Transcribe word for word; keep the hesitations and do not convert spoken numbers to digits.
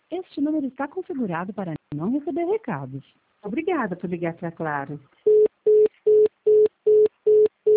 Este número está configurado para não receber recados. Obrigada por ligar para Claro.